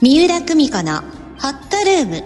三浦久美子のホットルーム。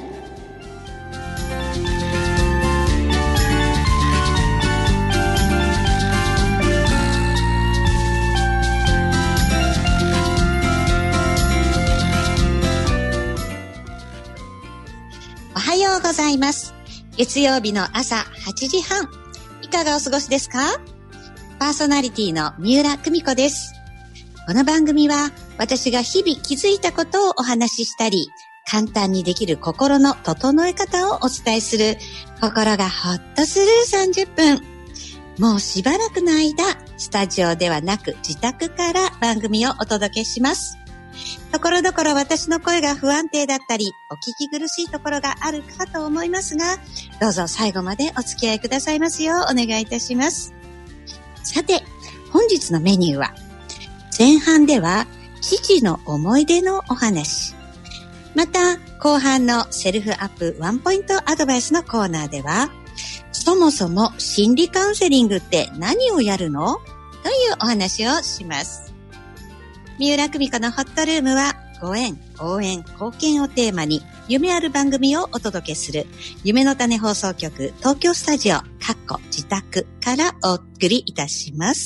おはようございます。月曜日の朝8時半、いかがお過ごしですか？パーソナリティの三浦久美子です。この番組は私が日々気づいたことをお話ししたり、簡単にできる心の整え方をお伝えする、心がほっとする30分。もうしばらくの間、スタジオではなく自宅から番組をお届けします。ところどころ私の声が不安定だったり、お聞き苦しいところがあるかと思いますが、どうぞ最後までお付き合いくださいますようお願いいたします。さて、本日のメニューは、前半では父の思い出のお話。また後半のセルフアップワンポイントアドバイスのコーナーでは、そもそも心理カウンセリングって何をやるの？というお話をします。三浦久美子のホットルームは、ご縁、応援、貢献をテーマに夢ある番組をお届けする夢の種放送局東京スタジオ自宅からお送りいたします。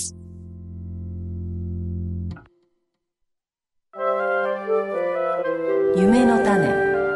夢の種。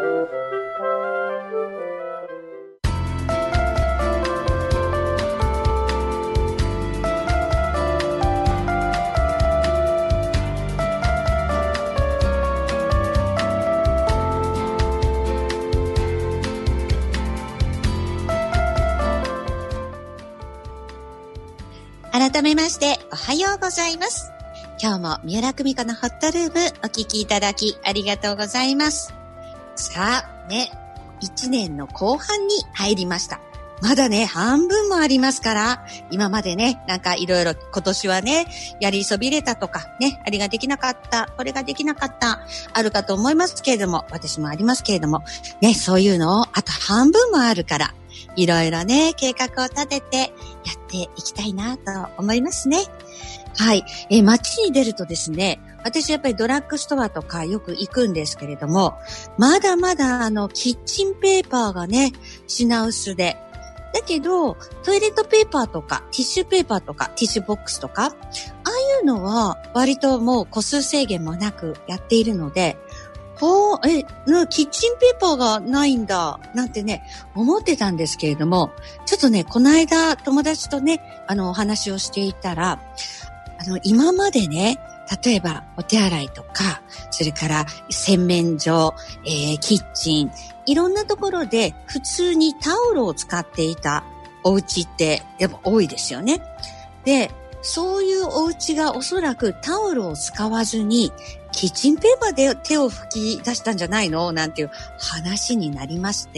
改めましておはようございます。今日も三浦久美子のホットルームお聞きいただきありがとうございます。さあね、1年の後半に入りました。まだね、半分もありますから、今までね、なんかいろいろ今年はね、やりそびれたとかね、あれができなかった、これができなかった、あるかと思いますけれども、私もありますけれども、ね、そういうのをあと半分もあるから、いろいろね、計画を立ててやっていきたいなと思いますね。はい。街に出るとですね、私やっぱりドラッグストアとかよく行くんですけれども、まだまだキッチンペーパーがね、品薄で。だけど、トイレットペーパーとか、ティッシュペーパーとか、ティッシュボックスとか、ああいうのは割ともう個数制限もなくやっているので、キッチンペーパーがないんだ、なんてね、思ってたんですけれども、ちょっとね、この間友達とね、お話をしていたら、今までね、例えばお手洗いとか、それから洗面所、キッチン、いろんなところで普通にタオルを使っていたお家ってやっぱ多いですよね。で、そういうお家がおそらくタオルを使わずにキッチンペーパーで手を拭き出したんじゃないの？なんていう話になりまして、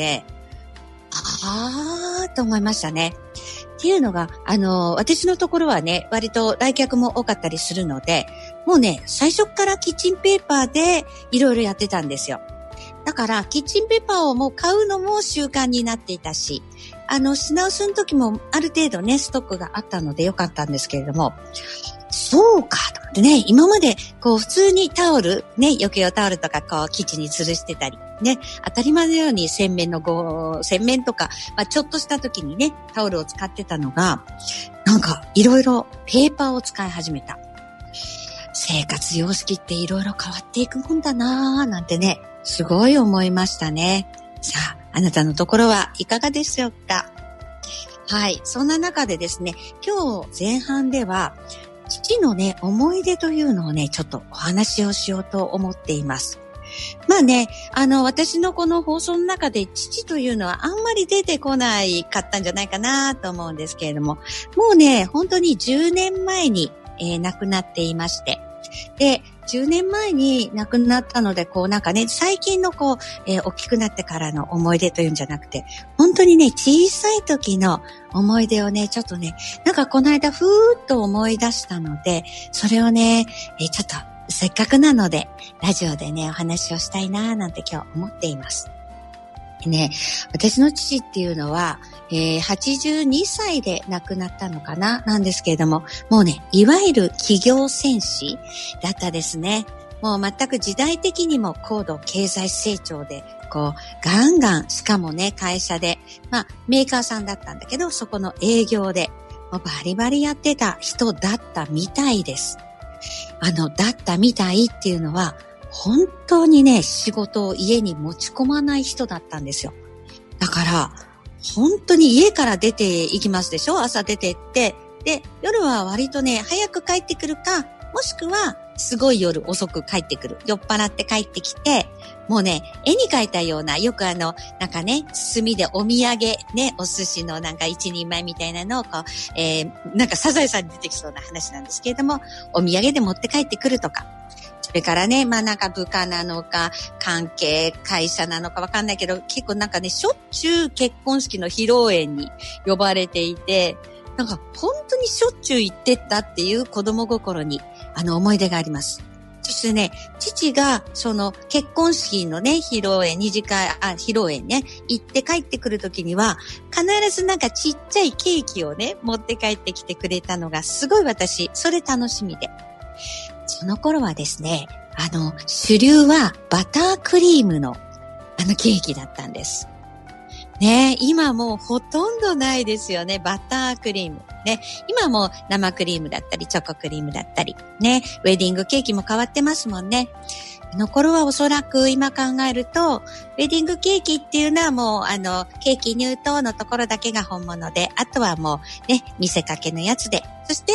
と思いましたね。っていうのが、私のところはね、割と来客も多かったりするので、もうね、最初からキッチンペーパーでいろいろやってたんですよ。だから、キッチンペーパーをもう買うのも習慣になっていたし、品薄の時もある程度ね、ストックがあったのでよかったんですけれども、そうか、とね、今まで、こう、普通にタオル、ね、余計用タオルとか、こう、キッチンに吊るしてたり、ね、当たり前のように洗面とか、まあ、ちょっとした時にね、タオルを使ってたのが、なんか、いろいろペーパーを使い始めた。生活様式っていろいろ変わっていくもんだなぁ、なんてね、すごい思いましたね。さあ、あなたのところはいかがでしょうか？はい、そんな中でですね、今日前半では、父のね、思い出というのをね、ちょっとお話をしようと思っています。まあね、私のこの放送の中で父というのはあんまり出てこないかったんじゃないかなと思うんですけれども、もうね、本当に10年前に、亡くなっていまして、で、10年前に亡くなったので、こうなんかね、最近のこう、大きくなってからの思い出というんじゃなくて、本当にね、小さい時の思い出をね、ちょっとね、なんかこの間ふーっと思い出したので、それをね、ちょっとせっかくなので、ラジオでね、お話をしたいなーなんて今日思っています。ね、私の父っていうのは、82歳で亡くなったのかななんですけれども、もうね、いわゆる企業戦士だったですね。 もう全く時代的にも高度経済成長で、こう、ガンガン、しかもね、会社で、メーカーさんだったんだけど、そこの営業で、もうバリバリやってた人だったみたいです。だったみたいっていうのは、本当にね、仕事を家に持ち込まない人だったんですよ。だから、本当に家から出て行きますでしょ？朝出て行って、で、夜は割とね、早く帰ってくるか、もしくは、すごい夜遅く帰ってくる。酔っ払って帰ってきて、もうね、絵に描いたような、よくなんかね、炭でお土産、ね、お寿司のなんか一人前みたいなのをこう、なんかサザエさんに出てきそうな話なんですけれども、お土産で持って帰ってくるとか。それからね、なんか部下なのか、関係会社なのかわかんないけど、結構なんかね、しょっちゅう結婚式の披露宴に呼ばれていて、なんか本当にしょっちゅう行ってったっていう子供心に思い出があります。そしてね、父がその結婚式のね、披露宴ね、行って帰ってくるときには、必ずなんかちっちゃいケーキをね、持って帰ってきてくれたのがすごい私、それ楽しみで。その頃はですね、主流はバタークリームのケーキだったんです。ね、今もうほとんどないですよね。バタークリーム。ね、今も生クリームだったり、チョコクリームだったり、ね、ウェディングケーキも変わってますもんね。の頃はおそらく今考えると、ウェディングケーキっていうのはもうケーキ入刀のところだけが本物で、あとはもうね、見せかけのやつで、そして、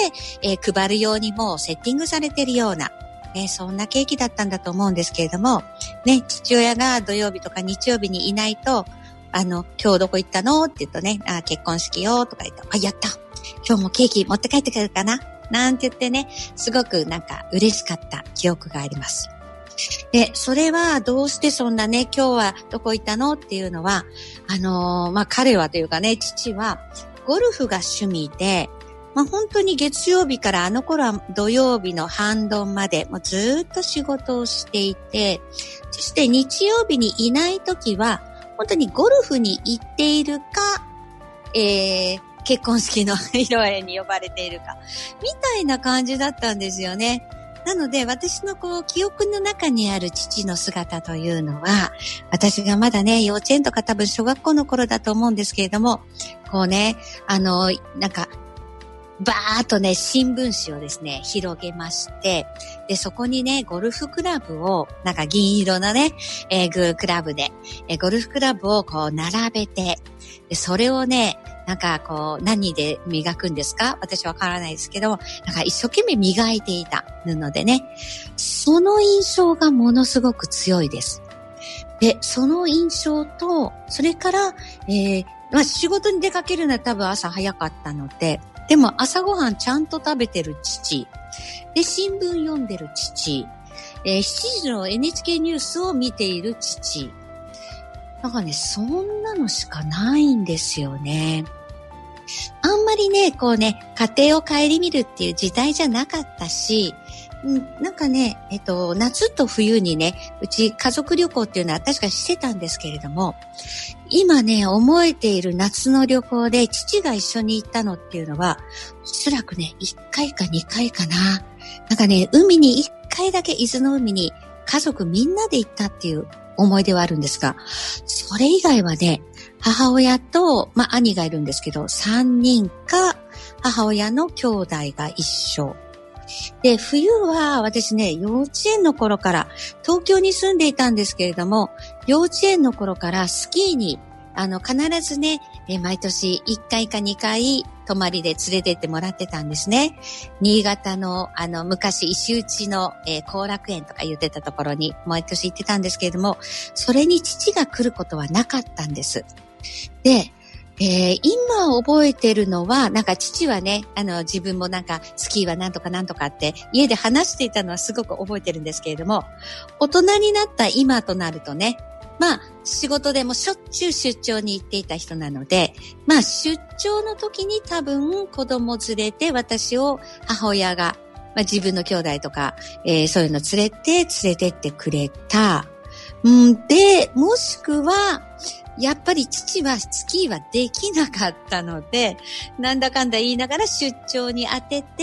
配るようにもうセッティングされてるような、ね、そんなケーキだったんだと思うんですけれども、ね、父親が土曜日とか日曜日にいないと、今日どこ行ったのって言うとね、結婚式よとか言うと、やった今日もケーキ持って帰ってくるかななんて言ってね、すごくなんか嬉しかった記憶があります。で、それはどうしてそんなね、今日はどこ行ったのっていうのは、彼はというかね、父はゴルフが趣味で、本当に月曜日から頃は土曜日の半ドンまでもうずっと仕事をしていて、そして日曜日にいないときは、本当にゴルフに行っているか、結婚式の披露宴に呼ばれているか、みたいな感じだったんですよね。なので、私の記憶の中にある父の姿というのは、私がまだね、幼稚園とか多分小学校の頃だと思うんですけれども、なんか、バーっとね、新聞紙をですね、広げまして、で、そこにね、ゴルフクラブを、なんか銀色のね、クラブで、ゴルフクラブを並べて、で、それをね、なんか何で磨くんですか？私わからないですけど、なんか一生懸命磨いていた布でね、その印象がものすごく強いです。で、その印象と、それから、仕事に出かけるのは多分朝早かったので、でも朝ごはんちゃんと食べてる父。で、新聞読んでる父。7時の NHK ニュースを見ている父。なんかね、そんなのしかないんですよね。あんまりね、家庭を顧みるっていう時代じゃなかったし、なんかね、夏と冬にね、うち家族旅行っていうのは確かにしてたんですけれども、今ね、思えている夏の旅行で父が一緒に行ったのっていうのは、おそらくね、1回か2回かな。なんかね、海に1回だけ伊豆の海に家族みんなで行ったっていう思い出はあるんですが、それ以外はね、母親と、兄がいるんですけど、3人か、母親の兄弟が一緒。で、冬は私ね、幼稚園の頃から、東京に住んでいたんですけれども、幼稚園の頃からスキーに、必ずね、毎年1回か2回、泊まりで連れてってもらってたんですね。新潟の、昔石打の、後楽園とか言ってたところに、毎年行ってたんですけれども、それに父が来ることはなかったんです。で、今覚えてるのは、なんか父はね、自分もなんかスキーはなんとかなんとかって家で話していたのはすごく覚えてるんですけれども、大人になった今となるとね、仕事でもしょっちゅう出張に行っていた人なので、出張の時に多分子供連れて私を母親が、自分の兄弟とか、そういうの連れてってくれた。で、もしくは、やっぱり父はスキーはできなかったので、なんだかんだ言いながら出張に当てて、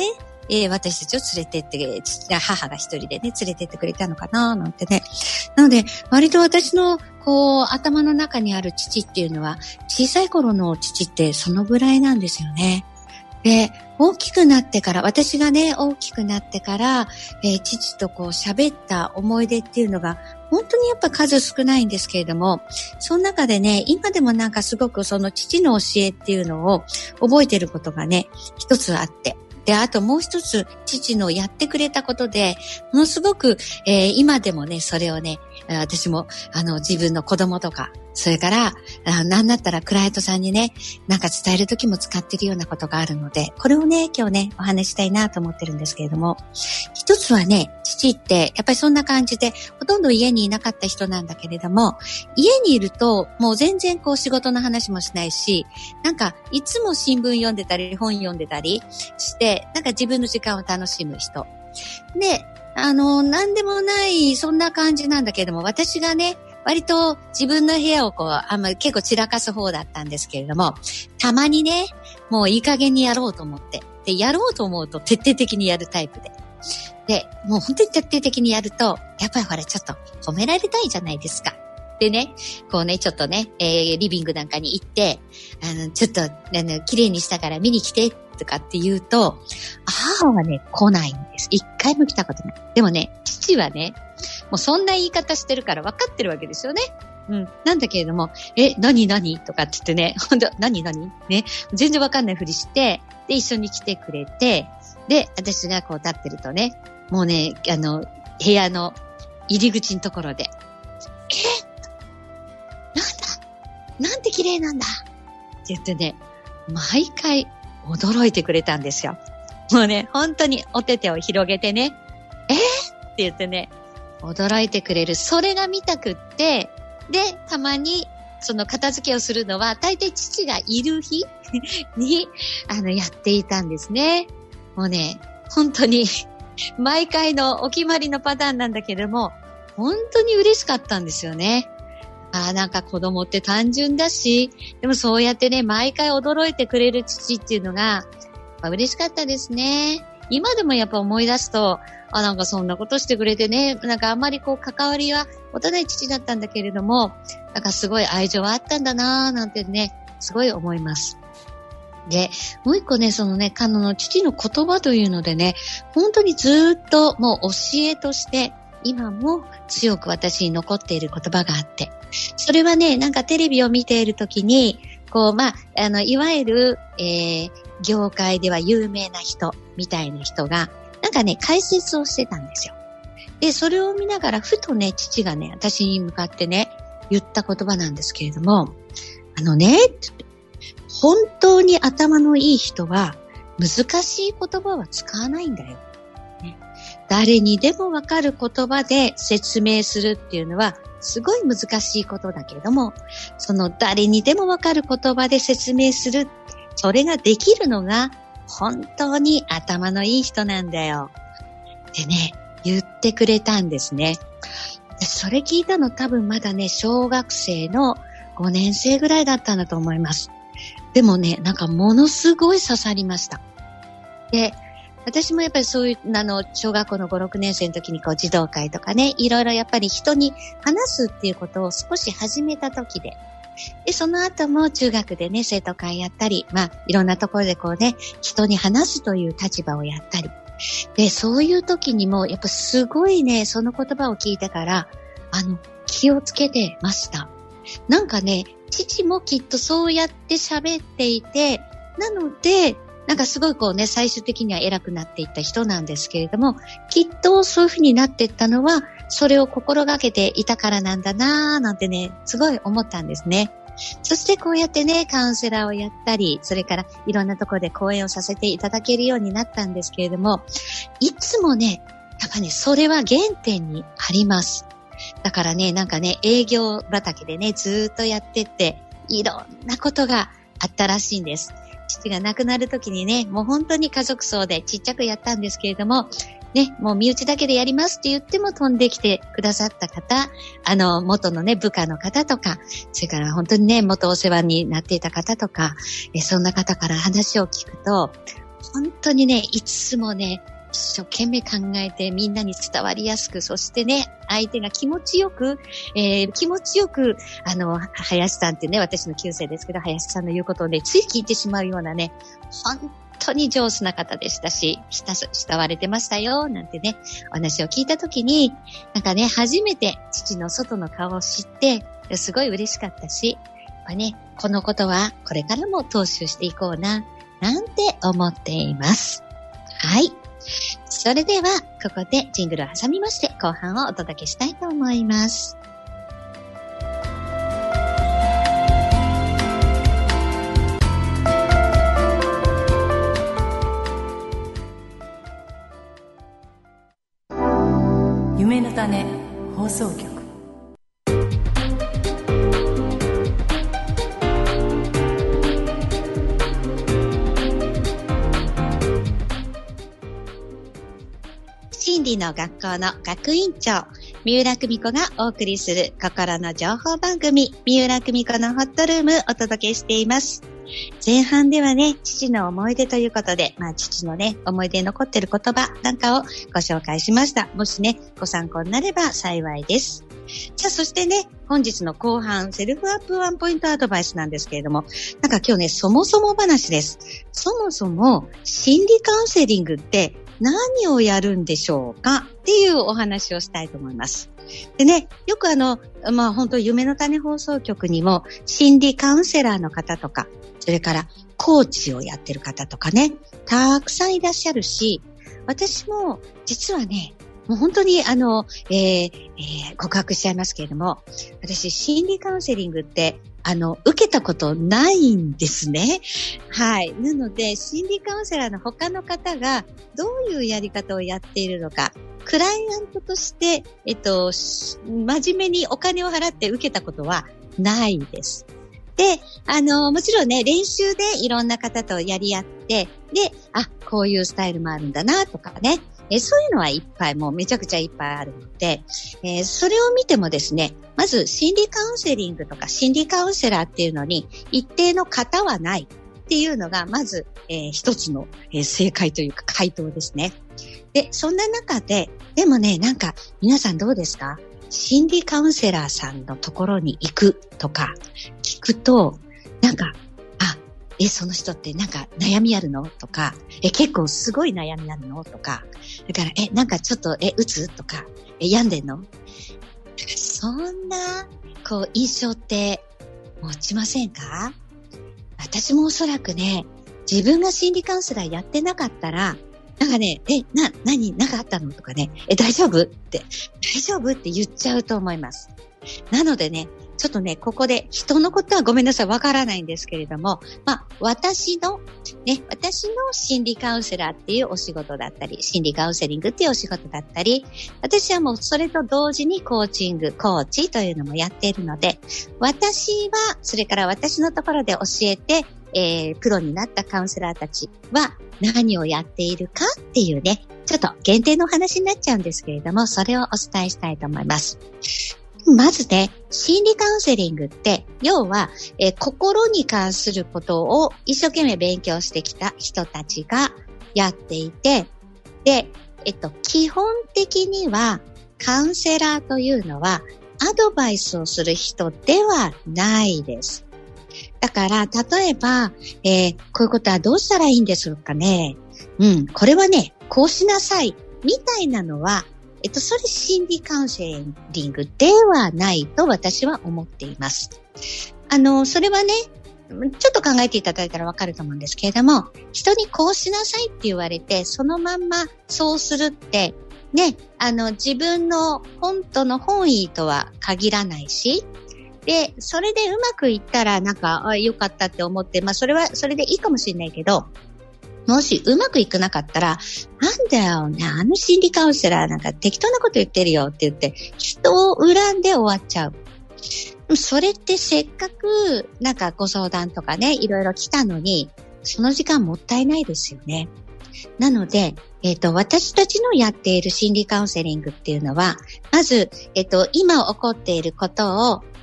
私たちを連れてって、母が一人でね、連れてってくれたのかななんてね。なので、割と私の、頭の中にある父っていうのは、小さい頃の父ってそのぐらいなんですよね。で、大きくなってから、私がね、大きくなってから、父と喋った思い出っていうのが、本当にやっぱ数少ないんですけれども、その中でね、今でもなんかすごくその父の教えっていうのを覚えてることがね、一つあって、で、あともう一つ、父のやってくれたことで、ものすごく、今でもね、それをね、私も、自分の子供とか、それから、なんだったらクライアントさんにね、なんか伝えるときも使っているようなことがあるので、これをね、今日ね、お話したいなと思ってるんですけれども、一つはね、父って、やっぱりそんな感じで、ほとんど家にいなかった人なんだけれども、家にいると、もう全然仕事の話もしないし、なんか、いつも新聞読んでたり、本読んでたりして、なんか自分の時間を楽しむ人。で、なんでもない、そんな感じなんだけれども、私がね、割と自分の部屋を結構散らかす方だったんですけれども、たまにね、もういい加減にやろうと思って。で、やろうと思うと徹底的にやるタイプで。で、もう本当に徹底的にやると、やっぱりほらちょっと褒められたいじゃないですか。でね、ちょっとね、リビングなんかに行って、ちょっと、綺麗にしたから見に来て、とかって言うと、母はね、来ないんです。一回も来たことない。でもね、父はね、もうそんな言い方してるから分かってるわけですよね。うん。なんだけれども、何とかって言ってね、ほんと、何ね、全然分かんないふりして、で、一緒に来てくれて、で、私が立ってるとね、もうね、部屋の入り口のところで、なんて綺麗なんだって言ってね、毎回驚いてくれたんですよ。もうね、本当にお手手を広げてね、って言ってね、驚いてくれる。それが見たくって、で、たまに、その片付けをするのは、大体父がいる日に、やっていたんですね。もうね、本当に、毎回のお決まりのパターンなんだけども、本当に嬉しかったんですよね。なんか子供って単純だし、でもそうやってね、毎回驚いてくれる父っていうのが、嬉しかったですね。今でもやっぱ思い出すと、なんかそんなことしてくれてね、なんかあんまり関わりは持たない父だったんだけれども、なんかすごい愛情はあったんだなぁなんてね、すごい思います。で、もう一個ね、そのね、父の言葉というのでね、本当にずっともう教えとして、今も強く私に残っている言葉があって、それはね、なんかテレビを見ているときに、いわゆる、業界では有名な人みたいな人が、なんかね、解説をしてたんですよ。で、それを見ながら、ふとね、父がね、私に向かってね、言った言葉なんですけれども、本当に頭のいい人は、難しい言葉は使わないんだよ。ね、誰にでもわかる言葉で説明するっていうのは、すごい難しいことだけれども、その誰にでもわかる言葉で説明する、それができるのが、本当に頭のいい人なんだよ。ってね、言ってくれたんですね。それ聞いたの多分まだね、小学生の5年生ぐらいだったんだと思います。でもね、なんかものすごい刺さりました。で、私もやっぱりそういう、小学校の5、6年生の時に児童会とかね、いろいろやっぱり人に話すっていうことを少し始めた時で、で、その後も中学でね、生徒会やったり、いろんなところで人に話すという立場をやったり。で、そういう時にも、やっぱすごいね、その言葉を聞いてから、気をつけてました。なんかね、父もきっとそうやって喋っていて、なので、なんかすごい最終的には偉くなっていった人なんですけれども、きっとそういうふうになっていったのは、それを心がけていたからなんだなぁなんてね、すごい思ったんですね。そしてこうやってね、カウンセラーをやったり、それからいろんなところで講演をさせていただけるようになったんですけれども、いつもね、やっぱね、それは原点にあります。だからね、なんかね、営業畑でね、ずーっとやってって、いろんなことがあったらしいんです。父が亡くなるときにね、もう本当に家族葬でちっちゃくやったんですけれども、ね、もう身内だけでやりますって言っても飛んできてくださった方、元のね、部下の方とか、それから本当にね、元お世話になっていた方とか、そんな方から話を聞くと、 本当にね、いつもね、一生懸命考えてみんなに伝わりやすく、そしてね、相手が気持ちよく、林さんってね、私の旧姓ですけど、林さんの言うことをね、つい聞いてしまうようなね、本当に上手な方でしたし、慕われてましたよ、なんてね、お話を聞いたときに、なんかね、初めて父の外の顔を知って、すごい嬉しかったし、やっぱね、このことはこれからも踏襲していこうな、なんて思っています。はい。それでは、ここでジングルを挟みまして、後半をお届けしたいと思います。 夢の種放送局。 心理の学校の学院長、三浦久美子がお送りする心の情報番組、三浦久美子のホットルームお届けしています。前半ではね、父の思い出ということで、父のね、思い出に残っている言葉なんかをご紹介しました。もしね、ご参考になれば幸いです。さあ、そしてね、本日の後半、セルフアップワンポイントアドバイスなんですけれども、なんか今日ね、そもそも話です。そもそも、心理カウンセリングって何をやるんでしょうかっていうお話をしたいと思います。でね、よく本当夢の種放送局にも心理カウンセラーの方とか、それからコーチをやってる方とかね、たくさんいらっしゃるし、私も実はね、もう本当に告白しちゃいますけれども、私心理カウンセリングって受けたことないんですね。はい。なので、心理カウンセラーの他の方がどういうやり方をやっているのか、クライアントとして、真面目にお金を払って受けたことはないです。で、もちろんね、練習でいろんな方とやり合って、で、こういうスタイルもあるんだな、とかね。そういうのはいっぱい、もうめちゃくちゃいっぱいあるので、それを見てもですね、まず心理カウンセリングとか心理カウンセラーっていうのに一定の型はないっていうのが、まず、一つの、正解というか回答ですね。で、そんな中で、でもね、なんか皆さんどうですか？心理カウンセラーさんのところに行くとか聞くと、なんか、その人ってなんか悩みあるのとか、結構すごい悩みあるのとか、だから、なんかちょっと、うつとか、病んでんの？そんな、印象って持ちませんか？私もおそらくね、自分が心理カウンセラーやってなかったら、なんかね、なんかあったのとかね、大丈夫って言っちゃうと思います。なのでね、ちょっとね、ここで人のことはごめんなさい、わからないんですけれども、私の心理カウンセラーっていうお仕事だったり、心理カウンセリングっていうお仕事だったり、私はもうそれと同時にコーチング、コーチというのもやっているので、私は、それから私のところで教えて、プロになったカウンセラーたちは何をやっているかっていうね、ちょっと限定の話になっちゃうんですけれども、それをお伝えしたいと思います。まずね、心理カウンセリングって、要は、心に関することを一生懸命勉強してきた人たちがやっていて、で、基本的には、カウンセラーというのは、アドバイスをする人ではないです。だから、例えば、こういうことはどうしたらいいんでしょうかね。これはね、こうしなさい、みたいなのは、それ心理カウンセリングではないと私は思っています。それはね、ちょっと考えていただいたらわかると思うんですけれども、人にこうしなさいって言われて、そのまんまそうするって、ね、自分の本当の本意とは限らないし、で、それでうまくいったらなんか、良かったって思って、それはそれでいいかもしれないけど、もしうまくいかなかったら、なんだよね、心理カウンセラーなんか適当なこと言ってるよって言って、人を恨んで終わっちゃう。それってせっかくなんかご相談とかね、いろいろ来たのに、その時間もったいないですよね。なので、私たちのやっている心理カウンセリングっていうのは、まず、今起こっていることを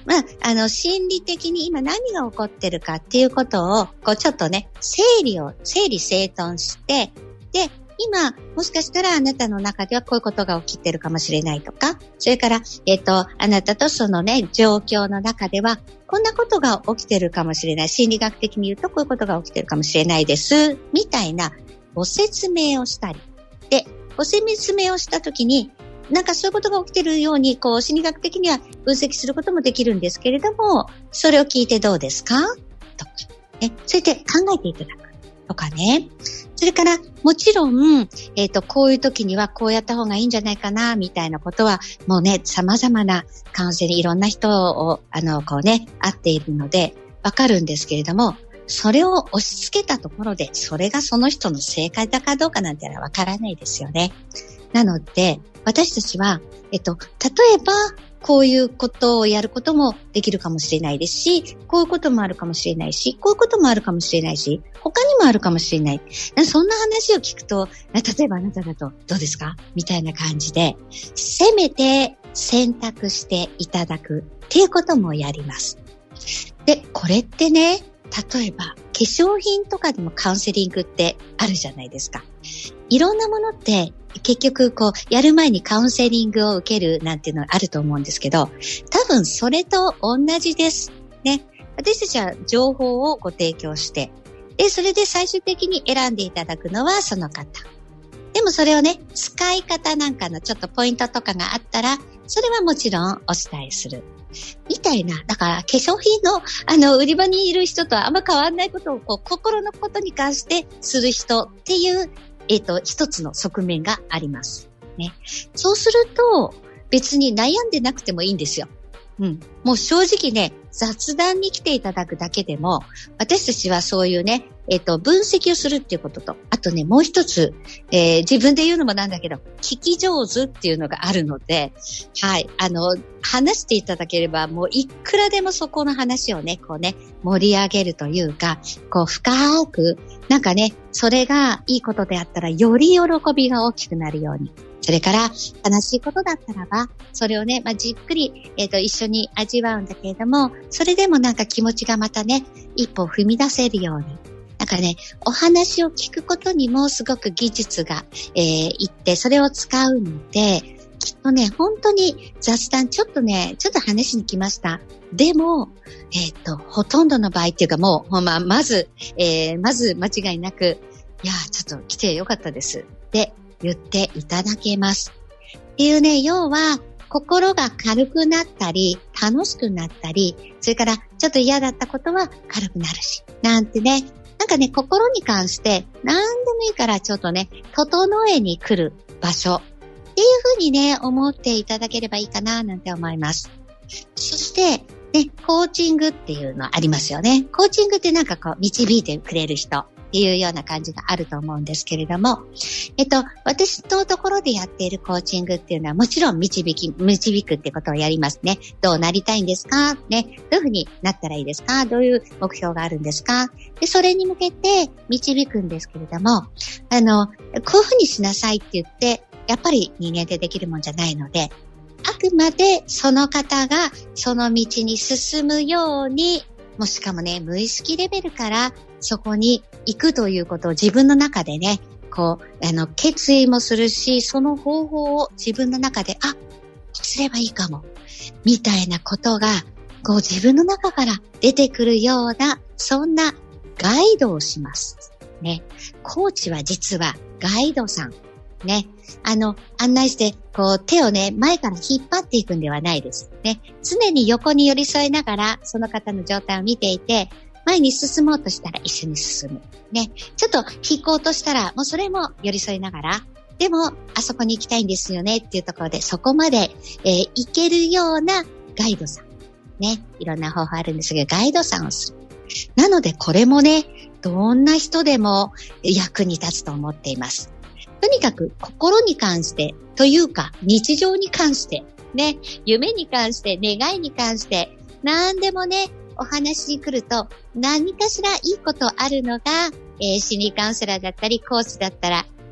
心理的に今何が起こってるかっていうことを、ちょっとね、整理整頓して、で、今、もしかしたらあなたの中ではこういうことが起きてるかもしれないとか、それから、あなたとそのね、状況の中では、こんなことが起きてるかもしれない。心理学的に言うとこういうことが起きてるかもしれないです。みたいなご説明をしたり。で、ご説明をしたときに、なんかそういうことが起きてるように、心理学的には分析することもできるんですけれども、それを聞いてどうですかとか、ね、それで考えていただくとかね。それから、もちろん、こういう時にはこうやった方がいいんじゃないかな、みたいなことは、もうね、様々なカウンセリング、いろんな人を、会っているので、わかるんですけれども、それを押し付けたところで、それがその人の正解だかどうかなんてのはわからないですよね。なので、私たちは、例えば、こういうことをやることもできるかもしれないですし、こういうこともあるかもしれないし、こういうこともあるかもしれないし、他にもあるかもしれない。そんな話を聞くと、例えばあなただとどうですかみたいな感じで、せめて選択していただくっていうこともやります。で、これってね、例えば化粧品とかでもカウンセリングってあるじゃないですか。いろんなものって結局やる前にカウンセリングを受けるなんていうのがあると思うんですけど、多分それと同じです。ね。私たちは情報をご提供して、で、それで最終的に選んでいただくのはその方。でもそれをね、使い方なんかのちょっとポイントとかがあったら、それはもちろんお伝えする。みたいな。だから、化粧品の、売り場にいる人とはあんま変わんないことを、心のことに関してする人っていう、一つの側面があります。ね。そうすると、別に悩んでなくてもいいんですよ。うん。もう正直ね、雑談に来ていただくだけでも、私たちはそういうね、分析をするっていうことと、あとね、もう一つ、自分で言うのもなんだけど、聞き上手っていうのがあるので、はい、話していただければ、もういくらでもそこの話をね、盛り上げるというか、深く、なんかね、それがいいことであったら、より喜びが大きくなるように。それから、悲しいことだったらば、それをね、じっくり、一緒に味わうんだけれども、それでもなんか気持ちがまたね、一歩踏み出せるように。なんかね、お話を聞くことにもすごく技術が、いって、それを使うので、きっとね、本当に雑談ちょっと話に来ました。でも、ほとんどの場合っていうかもう、まず間違いなく、いや、ちょっと来てよかったです。で、言っていただけます。っていうね、要は、心が軽くなったり、楽しくなったり、それからちょっと嫌だったことは軽くなるし、なんてね、なんかね、心に関して何でもいいからちょっとね、整えに来る場所っていうふうにね、思っていただければいいかななんて思います。そして、ね、コーチングっていうのありますよね。コーチングってなんか導いてくれる人っていうような感じがあると思うんですけれども、私のところでやっているコーチングっていうのはもちろん導くってことをやりますね。どうなりたいんですかね。どういうふうになったらいいですかどういう目標があるんですかで、それに向けて導くんですけれども、こういうふうにしなさいって言って、やっぱり人間でできるもんじゃないので、あくまでその方がその道に進むように、もしかもね、無意識レベルからそこに行くということを自分の中でね、決意もするし、その方法を自分の中で、こうすればいいかも、みたいなことが、自分の中から出てくるような、そんなガイドをします。ね。コーチは実はガイドさん。ね。案内して、手をね、前から引っ張っていくんではないです。ね。常に横に寄り添いながら、その方の状態を見ていて、前に進もうとしたら一緒に進む。ね。ちょっと引こうとしたら、もうそれも寄り添いながら、でも、あそこに行きたいんですよねっていうところで、そこまで、行けるようなガイドさん。ね。いろんな方法あるんですけど、ガイドさんをする。なので、これもね、どんな人でも役に立つと思っています。とにかく心に関してというか日常に関してね、夢に関して願いに関して何でもね、お話に来ると何かしらいいことあるのが、心理カウンセラーだったりコーチだったら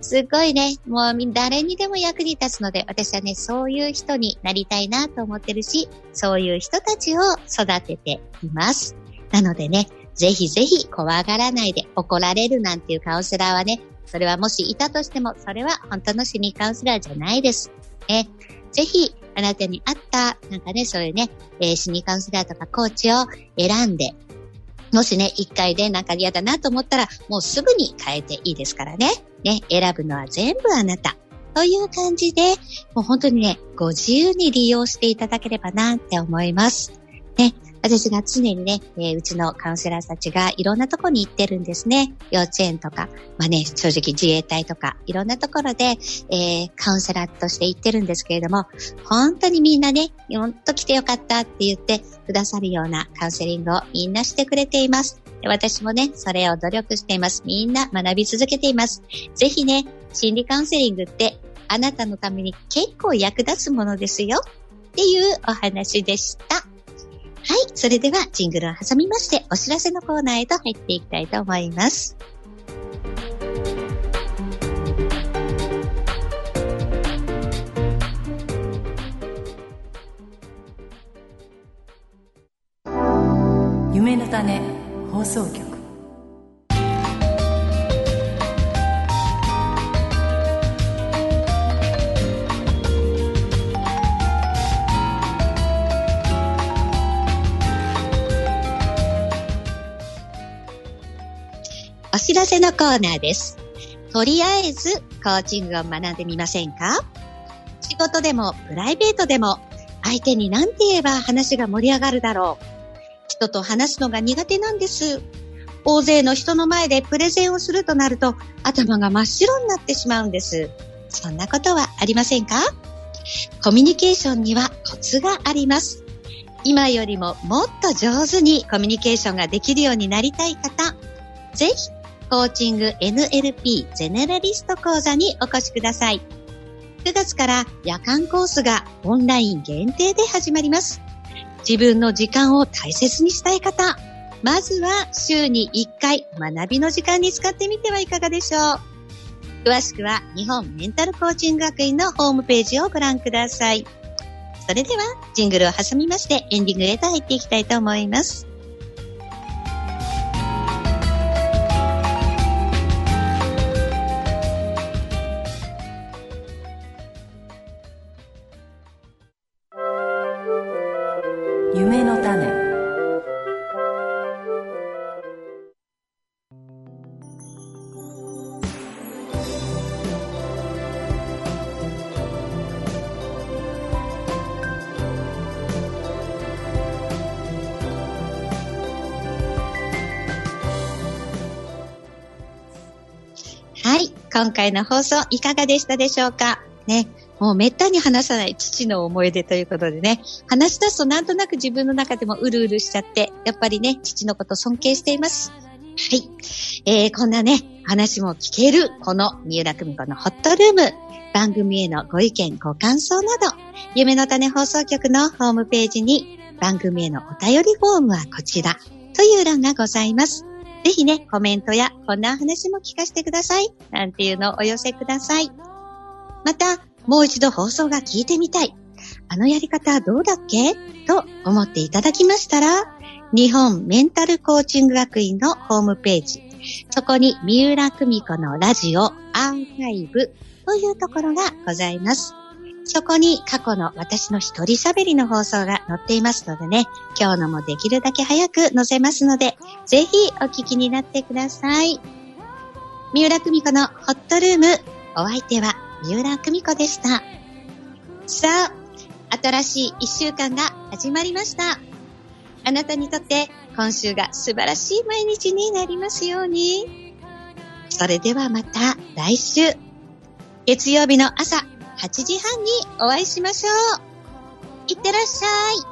すごいね、もう誰にでも役に立つので、私はね、そういう人になりたいなと思ってるし、そういう人たちを育てています。なのでね、ぜひぜひ怖がらないで、怒られるなんていうカウンセラーはね、それはもしいたとしても、それは本当の心理カウンセラーじゃないです。ぜひ、あなたに合った、なんかね、そういうね、心理カウンセラーとかコーチを選んで、もしね、一回でなんか嫌だなと思ったら、もうすぐに変えていいですからね。選ぶのは全部あなた。という感じで、もう本当にね、ご自由に利用していただければなって思います。私が常にね、うちのカウンセラーたちがいろんなところに行ってるんですね。幼稚園とか、正直自衛隊とか、いろんなところで、カウンセラーとして行ってるんですけれども、本当にみんなね、本当来てよかったって言ってくださるようなカウンセリングをみんなしてくれています。私もね、それを努力しています。みんな学び続けています。ぜひね、心理カウンセリングってあなたのために結構役立つものですよっていうお話でした。はい。それではジングルを挟みましてお知らせのコーナーへと入っていきたいと思います。 夢の種放送局。 お知らせのコーナーです。とりあえずコーチングを学んでみませんか？仕事でもプライベートでも相手に何て言えば話が盛り上がるだろう。人と話すのが苦手なんです。大勢の人の前でプレゼンをするとなると頭が真っ白になってしまうんです。そんなことはありませんか？コミュニケーションにはコツがあります。今よりももっと上手にコミュニケーションができるようになりたい方、ぜひコーチング NLP ゼネラリスト講座にお越しください。9月から夜間コースがオンライン限定で始まります。自分の時間を大切にしたい方、まずは週に1回学びの時間に使ってみてはいかがでしょう。詳しくは日本メンタルコーチング学院のホームページをご覧ください。それではジングルを挟みましてエンディングへと入っていきたいと思います。 夢の種。 はい、今回の放送いかがでしたでしょうかね。もうめったに話さない父の思い出ということでね、話し出すとなんとなく自分の中でもうるうるしちゃって、やっぱりね、父のこと尊敬しています。はい。こんなね、話も聞ける、この三浦久美子のホットルーム、番組へのご意見、ご感想など、夢の種放送局のホームページに、番組へのお便りフォームはこちら、という欄がございます。ぜひね、コメントや、こんな話も聞かせてください、なんていうのをお寄せください。また、もう一度放送が聞いてみたい。あのやり方どうだっけと思っていただきましたら、日本メンタルコーチング学院のホームページ、そこに三浦久美子のラジオアーカイブというところがございます。そこに過去の私の一人喋りの放送が載っていますのでね、今日のもできるだけ早く載せますので、ぜひお聞きになってください。三浦久美子のホットルーム、お相手は三浦久美子でした。さあ、新しい1週間が始まりました。あなたにとって今週が素晴らしい毎日になりますように。それではまた来週、月曜日の朝8時半にお会いしましょう。いってらっしゃい。